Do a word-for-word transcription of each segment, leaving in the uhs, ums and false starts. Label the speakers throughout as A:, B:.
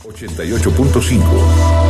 A: ochenta y ocho punto cinco.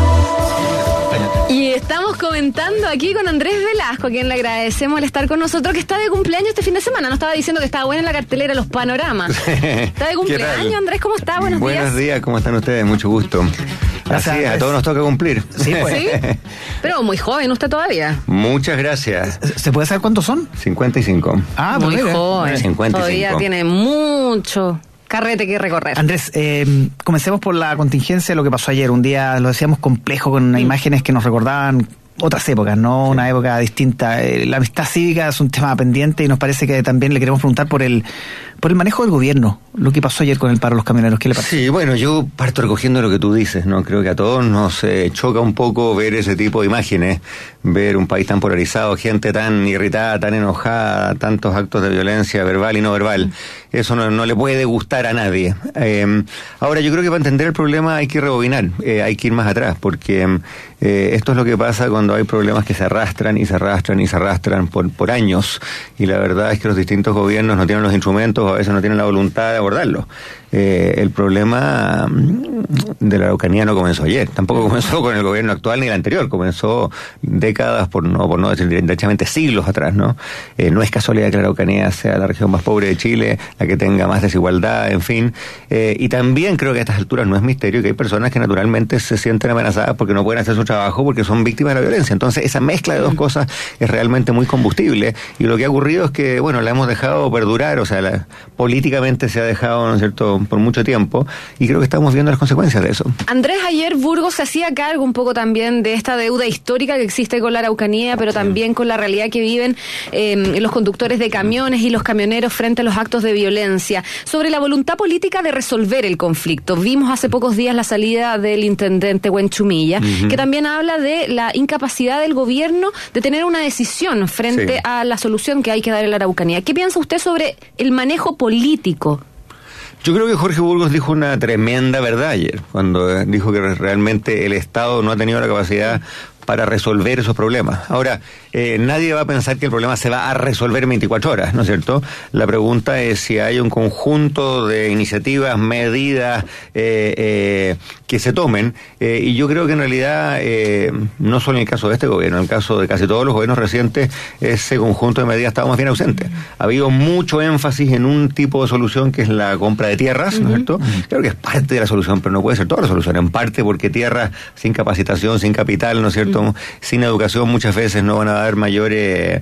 B: Y estamos comentando aquí con Andrés Velasco, a quien le agradecemos el estar con nosotros, que está de cumpleaños este fin de semana. Nos estaba diciendo que estaba buena en la cartelera Los Panoramas. Está de cumpleaños, Andrés, ¿cómo está? Buenos,
C: Buenos días. Buenos días, ¿cómo están ustedes? Mucho gusto. Gracias, Así es, a todos nos toca cumplir.
B: Sí, pues. ¿Sí? Pero muy joven usted todavía.
C: Muchas gracias.
D: ¿Se puede saber cuántos son?
C: cincuenta y cinco.
B: Ah, muy bien. Joven.
C: cincuenta y cinco.
B: Todavía tiene mucho carrete que recorrer.
D: Andrés, eh, comencemos por la contingencia de lo que pasó ayer. Un día, lo decíamos, complejo, con mm. imágenes que nos recordaban otras épocas, ¿no? Sí. Una época distinta. Eh, la amistad cívica es un tema pendiente y nos parece que también le queremos preguntar por el por el manejo del gobierno, lo que pasó ayer con el paro de los camioneros. ¿Qué le parece?
C: Sí, bueno, yo parto recogiendo lo que tú dices, ¿no? Creo que a todos nos eh, choca un poco ver ese tipo de imágenes, ver un país tan polarizado, gente tan irritada, tan enojada, tantos actos de violencia verbal y no verbal. Eso no, no le puede gustar a nadie. Eh, ahora, yo creo que para entender el problema hay que rebobinar, eh, hay que ir más atrás, porque eh, esto es lo que pasa cuando hay problemas que se arrastran y se arrastran y se arrastran por, por años, y la verdad es que los distintos gobiernos no tienen los instrumentos, a veces no tienen la voluntad de abordarlo. Eh, el problema de la Araucanía no comenzó ayer, tampoco comenzó con el gobierno actual ni el anterior, comenzó décadas, por no por no decir derechamente siglos atrás, ¿no? Eh, no es casualidad que la Araucanía sea la región más pobre de Chile, la que tenga más desigualdad, en fin. Eh, y también creo que a estas alturas no es misterio que hay personas que naturalmente se sienten amenazadas porque no pueden hacer su trabajo porque son víctimas de la violencia. Entonces esa mezcla de dos cosas es realmente muy combustible, y lo que ha ocurrido es que, bueno, la hemos dejado perdurar, o sea, la, políticamente se ha dejado, ¿no es cierto?, por mucho tiempo, y creo que estamos viendo las consecuencias de eso.
B: Andrés, ayer Burgos se hacía cargo un poco también de esta deuda histórica que existe con la Araucanía, pero también con la realidad que viven eh, los conductores de camiones y los camioneros frente a los actos de violencia. Sobre la voluntad política de resolver el conflicto, vimos hace pocos días la salida del intendente Huenchumilla, uh-huh. que también habla de la incapacidad del gobierno de tener una decisión frente sí. a la solución que hay que dar en la Araucanía. ¿Qué piensa usted sobre el manejo político?
C: Yo creo que Jorge Burgos dijo una tremenda verdad ayer, cuando dijo que realmente el Estado no ha tenido la capacidad para resolver esos problemas. Ahora, eh, nadie va a pensar que el problema se va a resolver en veinticuatro horas, ¿no es cierto? La pregunta es si hay un conjunto de iniciativas, medidas eh, eh, que se tomen, eh, y yo creo que en realidad, eh, no solo en el caso de este gobierno, en el caso de casi todos los gobiernos recientes, ese conjunto de medidas ha estado más bien ausente. Ha habido mucho énfasis en un tipo de solución que es la compra de tierras, ¿no es cierto? Creo que es parte de la solución, pero no puede ser toda la solución, en parte porque tierras sin capacitación, sin capital, ¿no es cierto?, sin educación muchas veces no van a dar mayores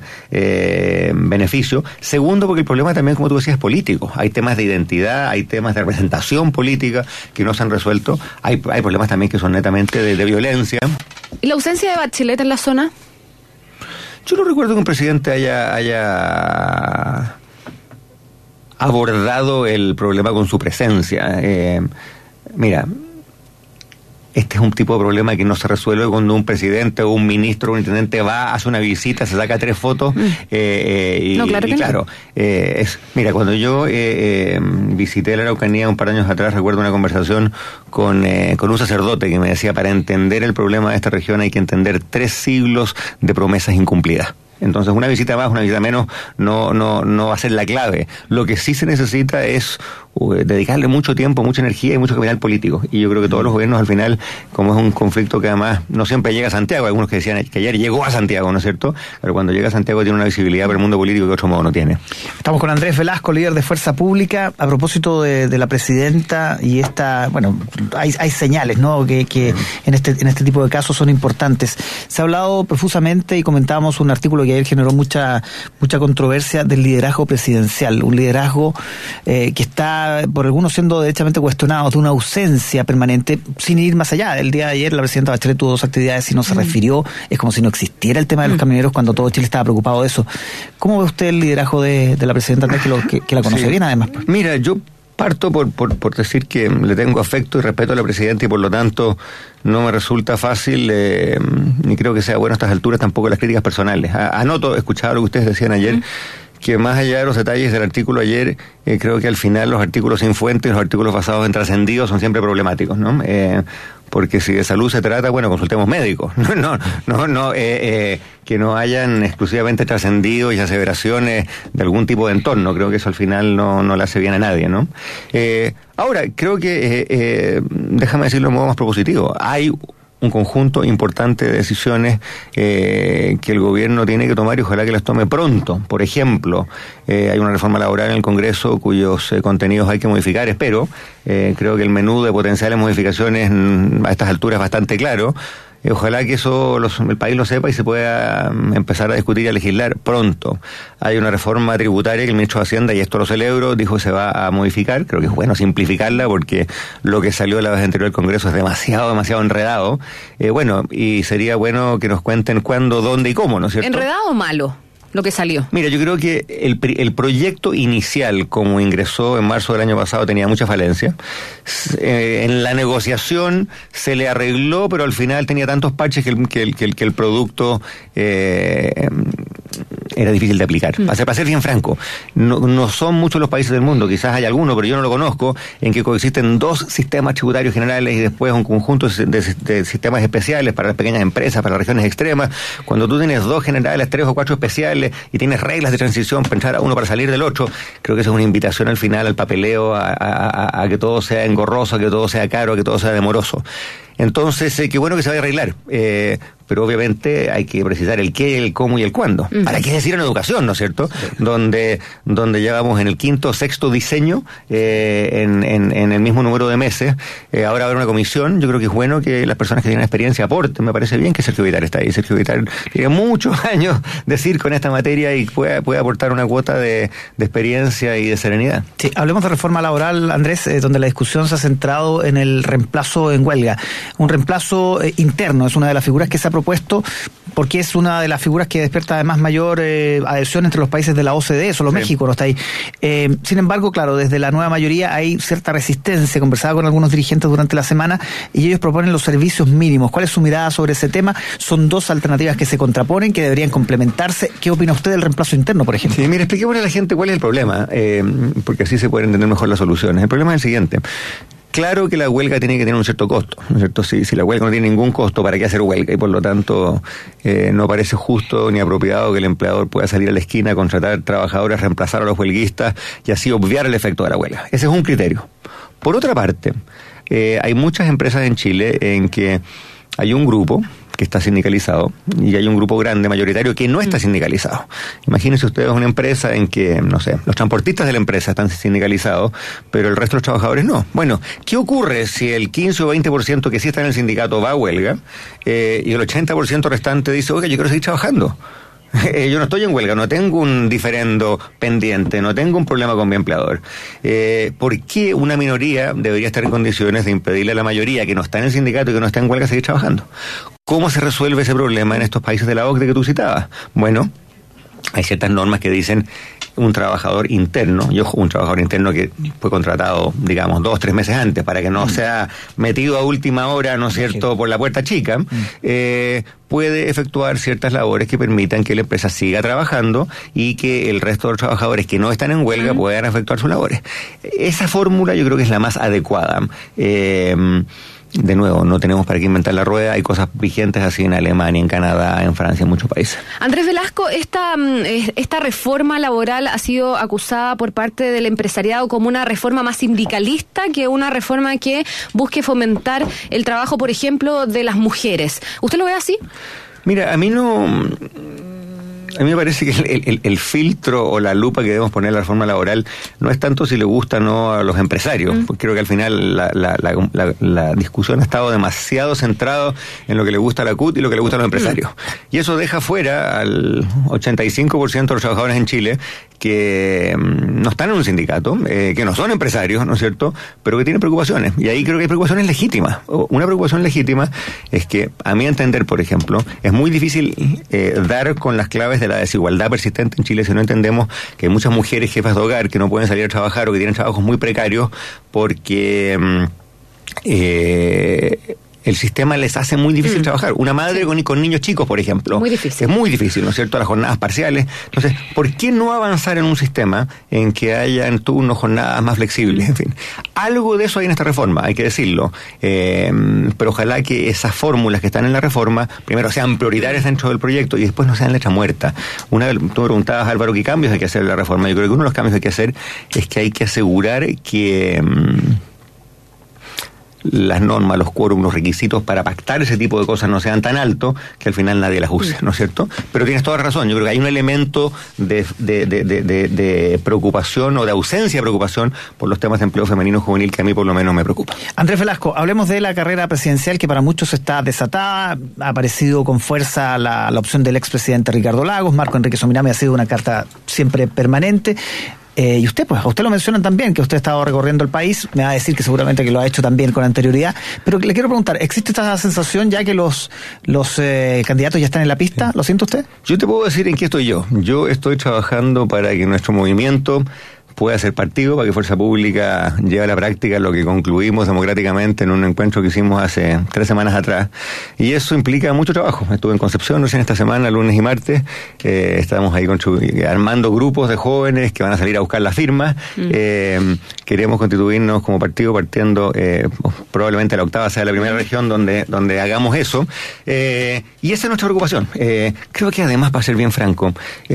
C: eh, beneficios. Segundo, porque el problema también, como tú decías, es político. Hay temas de identidad, hay temas de representación política que no se han resuelto. Hay, hay problemas también que son netamente de, de violencia.
B: ¿Y la ausencia de Bachelet en la zona?
C: Yo no recuerdo que un presidente haya, haya abordado el problema con su presencia. Eh, mira... Este es un tipo de problema que no se resuelve cuando un presidente o un ministro o un intendente va, hace una visita, se saca tres fotos. Mm. Eh, eh, y,
B: no, claro que
C: y claro,
B: no.
C: eh, es, mira, cuando yo eh, eh, visité la Araucanía un par de años atrás, recuerdo una conversación con, eh, con un sacerdote que me decía, para entender el problema de esta región hay que entender tres siglos de promesas incumplidas. Entonces una visita más, una visita menos no no no va a ser la clave. Lo que sí se necesita es uh, dedicarle mucho tiempo, mucha energía y mucho capital político. Y yo creo que todos los gobiernos al final, como es un conflicto que además no siempre llega a Santiago, algunos que decían que ayer llegó a Santiago, ¿no es cierto? Pero cuando llega a Santiago tiene una visibilidad para el mundo político que de otro modo no tiene.
D: Estamos con Andrés Velasco, líder de Fuerza Pública, a propósito de, de la presidenta y esta, bueno, hay, hay señales, ¿no?, que, que en este en este tipo de casos son importantes. Se ha hablado profusamente y comentábamos un artículo que ayer generó mucha mucha controversia del liderazgo presidencial, un liderazgo eh, que está por algunos siendo derechamente cuestionado, de una ausencia permanente, sin ir más allá. El día de ayer la presidenta Bachelet tuvo dos actividades y no se mm. refirió, es como si no existiera el tema de los camioneros cuando todo Chile estaba preocupado de eso. ¿Cómo ve usted el liderazgo de, de la presidenta, que, lo, que, que la conoce sí. bien además? Pues?
C: Mira, yo parto por, por, por decir que le tengo afecto y respeto a la presidenta y por lo tanto no me resulta fácil, eh, ni creo que sea bueno a estas alturas tampoco las críticas personales. A, anoto, escuchaba lo que ustedes decían ayer, uh-huh. que más allá de los detalles del artículo ayer, eh, creo que al final los artículos sin fuente y los artículos basados en trascendidos son siempre problemáticos, ¿no? Eh, porque si de salud se trata, bueno, consultemos médicos, no, no, no, no eh, eh, que no hayan exclusivamente trascendido y aseveraciones de algún tipo de entorno, creo que eso al final no, no le hace bien a nadie, ¿no? Eh, ahora, creo que, eh, eh, déjame decirlo de modo más propositivo, hay un conjunto importante de decisiones eh, que el gobierno tiene que tomar y ojalá que las tome pronto. Por ejemplo, eh, hay una reforma laboral en el Congreso cuyos eh, contenidos hay que modificar, espero. Eh, creo que el menú de potenciales modificaciones a estas alturas es bastante claro. Eh, ojalá que eso los, el país lo sepa y se pueda um, empezar a discutir y a legislar pronto. Hay una reforma tributaria que el ministro de Hacienda, y esto lo celebro, dijo que se va a modificar. Creo que es bueno simplificarla porque lo que salió la vez anterior del Congreso es demasiado, demasiado enredado. Eh, bueno, y sería bueno que nos cuenten cuándo, dónde y cómo, ¿no es cierto?
B: ¿Enredado o malo lo que salió?
C: Mira, yo creo que el, el proyecto inicial, como ingresó en marzo del año pasado, tenía mucha falencia. Eh, en la negociación se le arregló, pero al final tenía tantos parches que el, que el, que el, que el producto eh, era difícil de aplicar. Mm. Para ser, para ser bien franco, no, no son muchos los países del mundo, quizás hay alguno, pero yo no lo conozco, en que coexisten dos sistemas tributarios generales y después un conjunto de, de, de sistemas especiales para las pequeñas empresas, para las regiones extremas. Cuando tú tienes dos generales, tres o cuatro especiales, y tienes reglas de transición para entrar a uno para salir del otro, creo que eso es una invitación al final al papeleo, a, a, a que todo sea engorroso, a que todo sea caro, a que todo sea demoroso. Entonces, eh, qué bueno que se vaya a arreglar, eh, pero obviamente hay que precisar el qué, el cómo y el cuándo. Uh-huh. ¿Para qué decir en educación, no es cierto? Sí. Donde donde ya vamos en el quinto, sexto diseño, eh, en, en, en el mismo número de meses. Eh, ahora va a haber una comisión. Yo creo que es bueno que las personas que tienen experiencia aporten. Me parece bien que Sergio Vitar está ahí. Sergio Vitar tiene muchos años de circo en esta materia y puede, puede aportar una cuota de, de experiencia y de serenidad.
D: Sí, hablemos de reforma laboral, Andrés, eh, donde la discusión se ha centrado en el reemplazo en huelga. Un reemplazo eh, interno es una de las figuras que se ha propuesto porque es una de las figuras que despierta además mayor eh, adhesión entre los países de la O C D E, solo sí. México no está ahí. Eh, sin embargo, claro, desde la nueva mayoría hay cierta resistencia. Conversaba con algunos dirigentes durante la semana y ellos proponen los servicios mínimos. ¿Cuál es su mirada sobre ese tema? Son dos alternativas que se contraponen, que deberían complementarse. ¿Qué opina usted del reemplazo interno, por ejemplo?
C: Sí, mire, expliquémosle a la gente cuál es el problema, eh, porque así se pueden entender mejor las soluciones. El problema es el siguiente. Claro que la huelga tiene que tener un cierto costo, ¿no es cierto? Si, si la huelga no tiene ningún costo, ¿para qué hacer huelga? Y por lo tanto, eh, no parece justo ni apropiado que el empleador pueda salir a la esquina, contratar trabajadores, reemplazar a los huelguistas y así obviar el efecto de la huelga. Ese es un criterio. Por otra parte, eh, hay muchas empresas en Chile en que hay un grupo que está sindicalizado y hay un grupo grande, mayoritario, que no está sindicalizado. Imagínense ustedes una empresa en que, no sé, los transportistas de la empresa están sindicalizados, pero el resto de los trabajadores no. Bueno, ¿qué ocurre si el quince o veinte por ciento que sí está en el sindicato va a huelga eh, y el ochenta por ciento restante dice, oiga, yo quiero seguir trabajando? Yo no estoy en huelga, no tengo un diferendo pendiente, no tengo un problema con mi empleador. Eh, ¿Por qué una minoría debería estar en condiciones de impedirle a la mayoría que no está en el sindicato y que no está en huelga seguir trabajando? ¿Cómo se resuelve ese problema en estos países de la O C D E que tú citabas? Bueno, hay ciertas normas que dicen un trabajador interno, y ojo, un trabajador interno que fue contratado, digamos, dos, tres meses antes, para que no mm. sea metido a última hora, ¿no es cierto?, por la puerta chica, mm. eh, puede efectuar ciertas labores que permitan que la empresa siga trabajando y que el resto de los trabajadores que no están en huelga mm. puedan efectuar sus labores. Esa fórmula yo creo que es la más adecuada. Eh, De nuevo, no tenemos para qué inventar la rueda, hay cosas vigentes así en Alemania, en Canadá, en Francia, en muchos países.
B: Andrés Velasco, esta, esta reforma laboral ha sido acusada por parte del empresariado como una reforma más sindicalista que una reforma que busque fomentar el trabajo, por ejemplo, de las mujeres. ¿Usted lo ve así?
C: Mira, a mí no... A mí me parece que el, el, el filtro o la lupa que debemos poner a la reforma laboral no es tanto si le gusta o no a los empresarios. Mm. Creo que al final la, la, la, la, la discusión ha estado demasiado centrada en lo que le gusta a la C U T y lo que le gusta a los empresarios. Mm. Y eso deja fuera al ochenta y cinco por ciento de los trabajadores en Chile que no están en un sindicato, eh, que no son empresarios, ¿no es cierto?, pero que tienen preocupaciones. Y ahí creo que hay preocupaciones legítimas. Una preocupación legítima es que, a mi entender, por ejemplo, es muy difícil eh, dar con las claves de la desigualdad persistente en Chile si no entendemos que hay muchas mujeres jefas de hogar que no pueden salir a trabajar o que tienen trabajos muy precarios porque... Eh, el sistema les hace muy difícil mm. trabajar. Una madre sí. con, con niños chicos, por ejemplo.
B: Muy difícil.
C: Es muy difícil, ¿no es cierto? Las jornadas parciales. Entonces, ¿por qué no avanzar en un sistema en que haya en turnos jornadas más flexibles? En fin, algo de eso hay en esta reforma, hay que decirlo. Eh, pero ojalá que esas fórmulas que están en la reforma, primero sean prioritarias dentro del proyecto y después no sean letra muerta. Una vez tú me preguntabas, Álvaro, ¿qué cambios hay que hacer en la reforma? Yo creo que uno de los cambios que hay que hacer es que hay que asegurar que mmm, las normas, los quórums, los requisitos para pactar ese tipo de cosas no sean tan altos que al final nadie las use, ¿no es cierto? Pero tienes toda razón, yo creo que hay un elemento de, de, de, de, de, de preocupación o de ausencia de preocupación por los temas de empleo femenino juvenil que a mí por lo menos me preocupa.
D: Andrés Velasco, hablemos de la carrera presidencial que para muchos está desatada, ha aparecido con fuerza la, la opción del expresidente Ricardo Lagos, Marco Enrique Sominami ha sido una carta siempre permanente. Eh, y usted, pues, a usted lo mencionan también, que usted ha estado recorriendo el país, me va a decir que seguramente que lo ha hecho también con anterioridad, pero le quiero preguntar, ¿existe esta sensación ya que los los eh, candidatos ya están en la pista? ¿Lo siente usted?
C: Yo te puedo decir en qué estoy yo. Yo estoy trabajando para que nuestro movimiento pueda ser partido, para que Fuerza Pública lleve a la práctica lo que concluimos democráticamente en un encuentro que hicimos hace tres semanas atrás. Y eso implica mucho trabajo. Estuve en Concepción recién esta semana, lunes y martes. Eh, estamos ahí armando grupos de jóvenes que van a salir a buscar las firmas. Mm. Eh, queremos constituirnos como partido partiendo, eh, probablemente la octava sea la primera región donde, donde hagamos eso. Eh, y esa es nuestra preocupación. Eh, creo que además, para ser bien franco,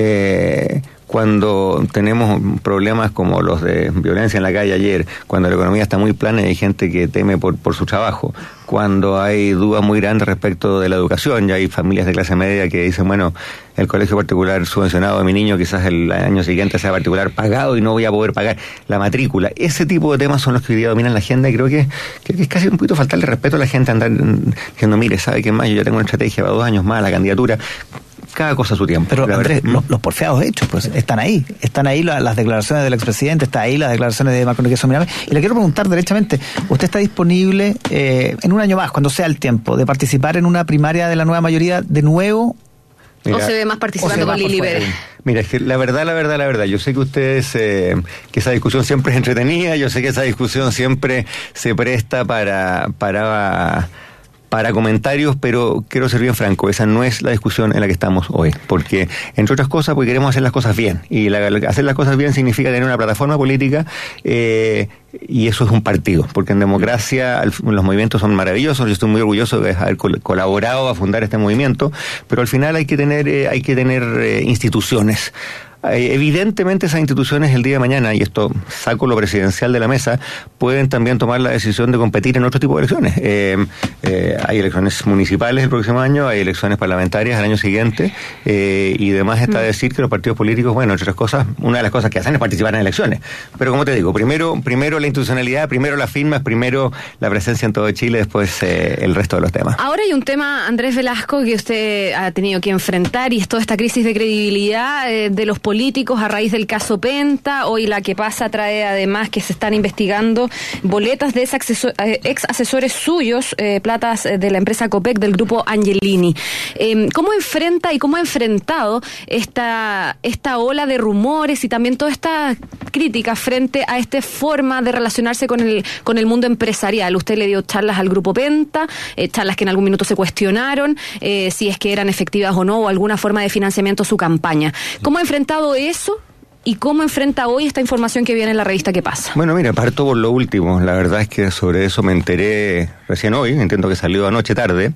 C: eh, cuando tenemos problemas como los de violencia en la calle ayer, cuando la economía está muy plana y hay gente que teme por, por su trabajo, cuando hay dudas muy grandes respecto de la educación, ya hay familias de clase media que dicen, bueno, el colegio particular subvencionado de mi niño quizás el año siguiente sea particular pagado y no voy a poder pagar la matrícula. Ese tipo de temas son los que hoy día dominan la agenda y creo que, que es casi un poquito faltarle respeto a la gente, andar diciendo, mire, ¿sabe qué más? Yo ya tengo una estrategia para dos años más, la candidatura. Cada cosa a su tiempo.
D: Pero Andrés, los, los porfeados hechos, pues están ahí. Están ahí las, las declaraciones del expresidente, está ahí las declaraciones de Marco Enrique Sominami. Y le quiero preguntar derechamente, ¿usted está disponible eh, en un año más, cuando sea el tiempo, de participar en una primaria de la nueva mayoría de nuevo?
B: Mira, ¿o se ve más participando con Lili Pérez?
C: Mira, es que la verdad, la verdad, la verdad, yo sé que ustedes, eh, que esa discusión siempre es entretenida, yo sé que esa discusión siempre se presta para... para para comentarios, pero quiero ser bien franco, esa no es la discusión en la que estamos hoy, porque, entre otras cosas, porque queremos hacer las cosas bien, y la, hacer las cosas bien significa tener una plataforma política, eh, y eso es un partido, porque en democracia los movimientos son maravillosos, yo estoy muy orgulloso de haber col- colaborado a fundar este movimiento, pero al final hay que tener, eh, hay que tener eh, instituciones. Evidentemente esas instituciones el día de mañana, y esto saco lo presidencial de la mesa, pueden también tomar la decisión de competir en otro tipo de elecciones. Eh, eh, hay elecciones municipales el próximo año, hay elecciones parlamentarias el año siguiente, eh, y además está a decir que los partidos políticos, bueno, entre otras cosas, una de las cosas que hacen es participar en elecciones. Pero como te digo, primero primero la institucionalidad, primero las firmas, primero la presencia en todo Chile, después eh, el resto de los temas.
B: Ahora hay un tema, Andrés Velasco, que usted ha tenido que enfrentar, y es toda esta crisis de credibilidad eh, de los políticos políticos a raíz del caso Penta. Hoy la que pasa trae además que se están investigando boletas de ex, asesor, ex asesores suyos, eh, platas de la empresa Copec del grupo Angelini. Eh, ¿Cómo enfrenta y cómo ha enfrentado esta, esta ola de rumores y también toda esta crítica frente a esta forma de relacionarse con el, con el mundo empresarial? Usted le dio charlas al grupo Penta, eh, charlas que en algún minuto se cuestionaron, eh, si es que eran efectivas o no, o alguna forma de financiamiento a su campaña. ¿Cómo ha enfrentado eso y cómo enfrenta hoy esta información que viene en la revista ¿Qué pasa?
C: Bueno, mira, parto por lo último. La verdad es que sobre eso me enteré recién hoy, entiendo que salió anoche tarde,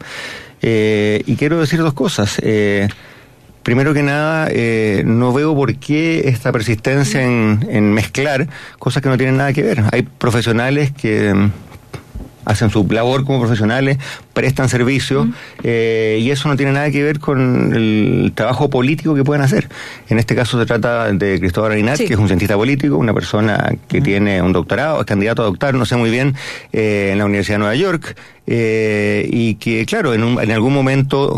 C: eh, y quiero decir dos cosas. Eh, primero que nada, eh, no veo por qué esta persistencia en, en mezclar cosas que no tienen nada que ver. Hay profesionales que hacen su labor como profesionales, prestan servicio, uh-huh. eh, y eso no tiene nada que ver con el trabajo político que pueden hacer. En este caso se trata de Cristóbal Arinat, sí. que es un cientista político, una persona que uh-huh. tiene un doctorado, es candidato a doctor, no sé muy bien, eh, en la Universidad de Nueva York, eh, y que, claro, en, un, en algún momento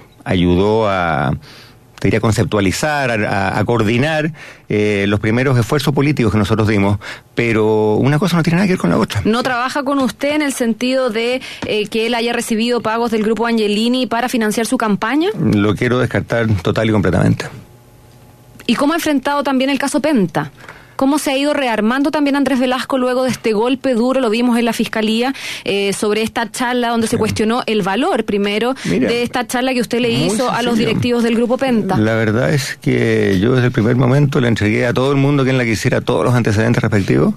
C: ayudó a... te diría conceptualizar, a, a coordinar eh, los primeros esfuerzos políticos que nosotros dimos, pero una cosa no tiene nada que ver con la otra.
B: ¿No trabaja con usted en el sentido de eh, que él haya recibido pagos del grupo Angelini para financiar su campaña?
C: Lo quiero descartar total y completamente.
B: ¿Y cómo ha enfrentado también el caso Penta? cómo se ha ido rearmando también Andrés Velasco luego de este golpe duro, lo vimos en la Fiscalía, eh, sobre esta charla donde se cuestionó el valor, primero, Mira, de esta charla que usted le hizo sencillo. a los directivos del Grupo Penta.
C: La verdad es que yo desde el primer momento le entregué a todo el mundo quien la quisiera todos los antecedentes respectivos.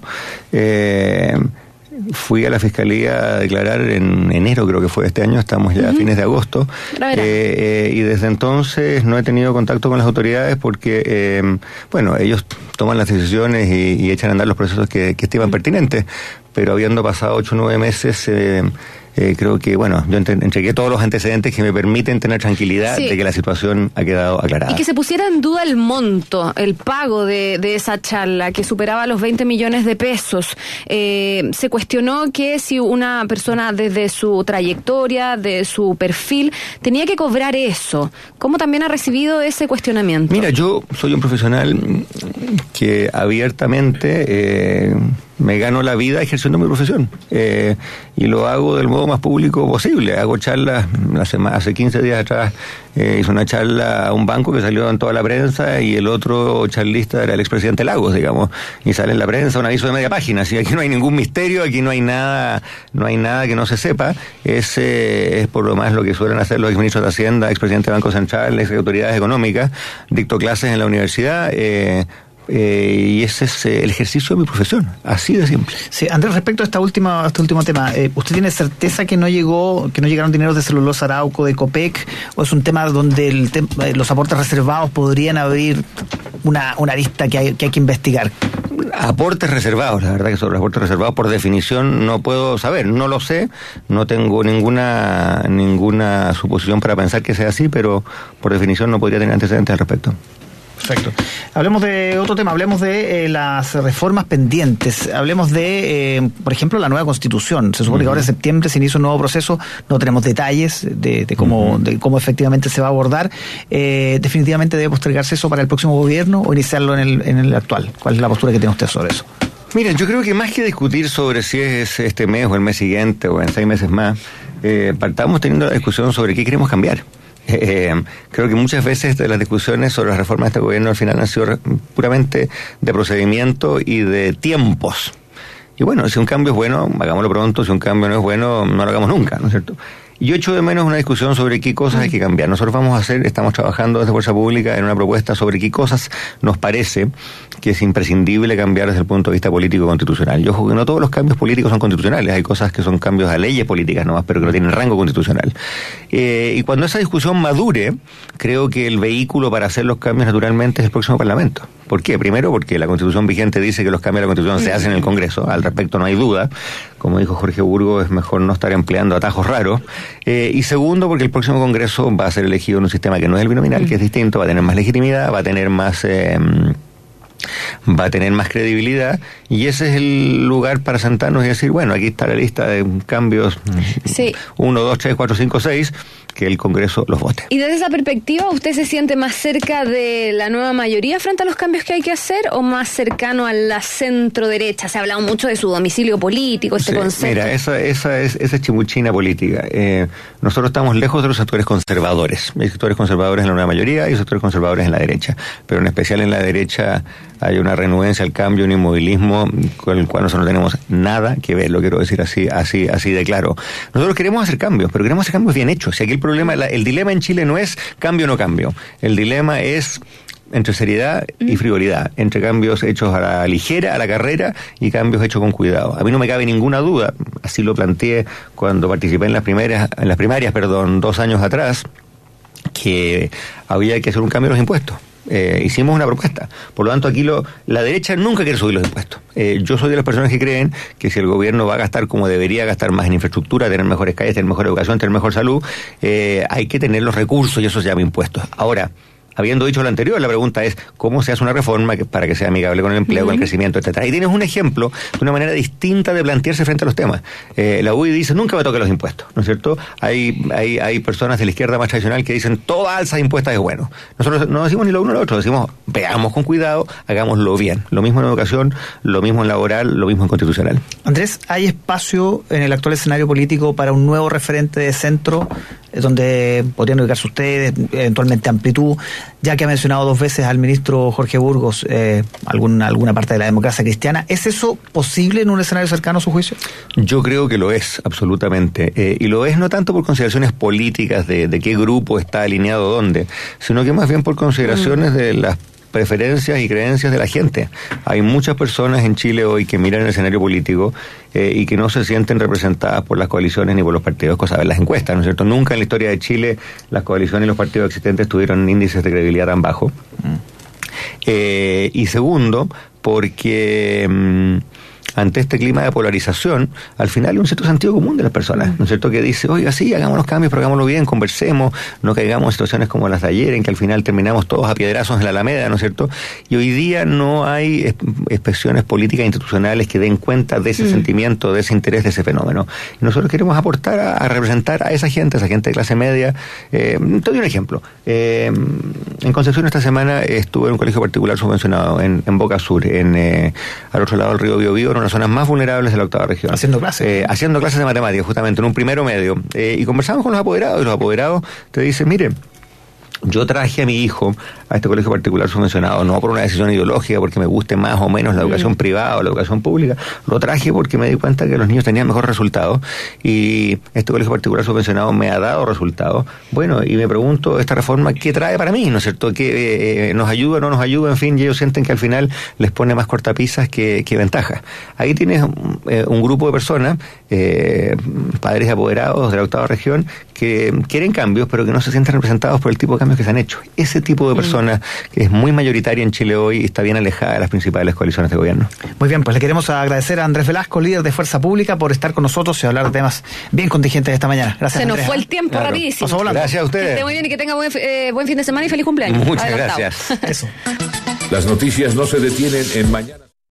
C: Eh... Fui a la Fiscalía a declarar en enero, creo que fue este año, estamos ya uh-huh. a fines de agosto, eh, eh, y desde entonces no he tenido contacto con las autoridades porque, eh, bueno, ellos toman las decisiones y, y echan a andar los procesos que, que estiman uh-huh. pertinentes, pero habiendo pasado ocho o nueve meses... Eh, Eh, creo que, bueno, yo entregué todos los antecedentes que me permiten tener tranquilidad sí. de que la situación ha quedado aclarada.
B: Y que se pusiera en duda el monto, el pago de, de esa charla, que superaba los veinte millones de pesos. Eh, se cuestionó que si una persona desde su trayectoria, de su perfil, tenía que cobrar eso. ¿Cómo también ha recibido ese cuestionamiento?
C: Mira, yo soy un profesional que abiertamente... Eh, me gano la vida ejerciendo mi profesión eh, y lo hago del modo más público posible. Hago charlas, hace, hace quince días atrás eh, hice una charla a un banco que salió en toda la prensa y el otro charlista era el expresidente Lagos, digamos, y sale en la prensa un aviso de media página. Así que aquí no hay ningún misterio, aquí no hay nada, no hay nada que no se sepa. Ese es por lo más lo que suelen hacer los exministros de Hacienda, expresidente del Banco Central, ex autoridades económicas. Dicto clases en la universidad. Eh, Eh, y ese es eh, el ejercicio de mi profesión, así de simple.
D: Sí, Andrés, respecto a esta última, a este último tema, eh, ¿usted tiene certeza que no llegó, que no llegaron dineros de Celulosa Arauco, de Copec, o es un tema donde el tem- los aportes reservados podrían abrir una, una lista que hay, que hay que investigar?
C: Aportes reservados, la verdad que sobre los aportes reservados por definición no puedo saber, no lo sé, no tengo ninguna ninguna suposición para pensar que sea así, pero por definición no podría tener antecedentes al respecto.
D: Perfecto. Hablemos de otro tema, hablemos de eh, las reformas pendientes, hablemos de, eh, por ejemplo, la nueva Constitución. Se supone uh-huh. que ahora en septiembre se inicia un nuevo proceso, no tenemos detalles de, de cómo uh-huh. de cómo efectivamente se va a abordar. Eh, definitivamente debe postergarse eso para el próximo gobierno o iniciarlo en el, en el actual. ¿Cuál es la postura que tiene usted sobre eso?
C: Mira, yo creo que más que discutir sobre si es este mes o el mes siguiente o en seis meses más, eh, partamos teniendo la discusión sobre qué queremos cambiar. Eh, creo que muchas veces de las discusiones sobre las reformas de este gobierno al final han sido puramente de procedimiento y de tiempos. Y bueno, si un cambio es bueno, hagámoslo pronto, si un cambio no es bueno, no lo hagamos nunca, ¿no es cierto? Yo echo de menos una discusión sobre qué cosas hay que cambiar. Nosotros vamos a hacer, estamos trabajando desde Fuerza Pública en una propuesta sobre qué cosas nos parece que es imprescindible cambiar desde el punto de vista político constitucional. Yo ojo que no todos los cambios políticos son constitucionales, hay cosas que son cambios a leyes políticas nomás, pero que no tienen rango constitucional. Eh, y cuando esa discusión madure, creo que el vehículo para hacer los cambios naturalmente es el próximo Parlamento. ¿Por qué? Primero, porque la Constitución vigente dice que los cambios a la Constitución se hacen en el Congreso, al respecto no hay duda. Como dijo Jorge Burgos, es mejor no estar empleando atajos raros. Eh, y segundo, porque el próximo Congreso va a ser elegido en un sistema que no es el binominal, que es distinto, va a tener más legitimidad, va a tener más... Eh, va a tener más credibilidad y ese es el lugar para sentarnos y decir, bueno, aquí está la lista de cambios
B: sí.
C: uno, dos, tres, cuatro, cinco, seis, que el Congreso los vote.
B: Y desde esa perspectiva, ¿usted se siente más cerca de la nueva mayoría frente a los cambios que hay que hacer o más cercano a la centro derecha? Se ha hablado mucho de su domicilio político, este
C: sí,
B: concepto.
C: Mira, esa, esa es esa es chimuchina política. Eh, nosotros estamos lejos de los sectores conservadores. Hay sectores conservadores en la nueva mayoría y sectores conservadores en la derecha, pero en especial en la derecha hay una renuencia al cambio, un inmovilismo con el cual nosotros no tenemos nada que ver, lo quiero decir así, así, así de claro. Nosotros queremos hacer cambios, pero queremos hacer cambios bien hechos. Y aquí el problema, la, el dilema en Chile no es cambio o no cambio. El dilema es entre seriedad y frivolidad, entre cambios hechos a la ligera, a la carrera, y cambios hechos con cuidado. A mí no me cabe ninguna duda, así lo planteé cuando participé en las primeras, en las primarias, perdón, dos años atrás, que había que hacer un cambio de los impuestos. Eh, hicimos una propuesta. Por lo tanto, aquí lo, la derecha nunca quiere subir los impuestos. Eh, yo soy de las personas que creen que si el gobierno va a gastar como debería gastar más en infraestructura, tener mejores calles, tener mejor educación, tener mejor salud, eh, hay que tener los recursos y eso se llama impuestos. Ahora, habiendo dicho lo anterior, la pregunta es ¿cómo se hace una reforma que, para que sea amigable con el empleo, uh-huh. con el crecimiento, etcétera? Ahí tienes un ejemplo de una manera distinta de plantearse frente a los temas. Eh, la U I dice, nunca me toque los impuestos, ¿no es cierto? Hay, hay, hay personas de la izquierda más tradicional que dicen, toda alza de impuestos es bueno. Nosotros no decimos ni lo uno ni lo otro, decimos, veamos con cuidado, hagámoslo bien. Lo mismo en educación, lo mismo en laboral, lo mismo en constitucional.
D: Andrés, ¿hay espacio en el actual escenario político para un nuevo referente de centro, donde podrían ubicarse ustedes, eventualmente Amplitud? ya que ha mencionado dos veces al ministro Jorge Burgos eh, alguna, alguna parte de la democracia cristiana. ¿Es eso posible en un escenario cercano a su juicio?
C: Yo creo que lo es, absolutamente. Eh, y lo es no tanto por consideraciones políticas de, de qué grupo está alineado dónde, sino que más bien por consideraciones mm. de las preferencias y creencias de la gente. Hay muchas personas en Chile hoy que miran el escenario político eh, y que no se sienten representadas por las coaliciones ni por los partidos, cosa de las encuestas, ¿no es cierto? Nunca en la historia de Chile las coaliciones y los partidos existentes tuvieron índices de credibilidad tan bajos. Mm. Eh, y segundo, porque mmm, ante este clima de polarización, al final hay un cierto sentido común de las personas, ¿no es cierto?, que dice, oiga, sí, hagamos los cambios, pero hagámoslo bien, conversemos, no caigamos en situaciones como las de ayer, en que al final terminamos todos a piedrazos en la Alameda, ¿no es cierto? Y hoy día no hay expresiones políticas institucionales que den cuenta de ese mm. sentimiento, de ese interés, de ese fenómeno. Y nosotros queremos aportar a, a representar a esa gente, a esa gente de clase media. Eh, te doy un ejemplo. Eh, en Concepción esta semana estuve en un colegio particular subvencionado, en, en Boca Sur, en eh, al otro lado del río Biobío, en las zonas más vulnerables de la octava región.
D: Haciendo clases.
C: Eh, haciendo clases de matemáticas, justamente, en un primero medio. Eh, y conversamos con los apoderados, y los apoderados te dicen, mire, yo traje a mi hijo a este colegio particular subvencionado, no por una decisión ideológica, porque me guste más o menos la educación mm. privada o la educación pública, lo traje porque me di cuenta que los niños tenían mejores resultados y este colegio particular subvencionado me ha dado resultados. Bueno, y me pregunto, esta reforma, ¿qué trae para mí? ¿No es cierto? ¿Que eh, nos ayuda o no nos ayuda? En fin, y ellos sienten que al final les pone más cortapisas que, que ventajas. Ahí tienes eh, un grupo de personas, eh, padres y apoderados de la octava región, que quieren cambios, pero que no se sienten representados por el tipo de cambios que se han hecho. Ese tipo de personas, que es muy mayoritaria en Chile hoy y está bien alejada de las principales coaliciones de gobierno.
D: Muy bien, pues le queremos agradecer a Andrés Velasco, líder de Fuerza Pública, por estar con nosotros y hablar de temas bien contingentes esta mañana. Gracias,
B: Se nos
D: Andrés.
B: fue el tiempo claro. rapidísimo.
C: Gracias a ustedes.
B: Que esté muy bien y que tenga buen, eh, buen fin de semana y feliz cumpleaños.
C: Muchas
B: Adelantado.
C: gracias.
D: Eso.
A: Las noticias no se detienen en Mañana.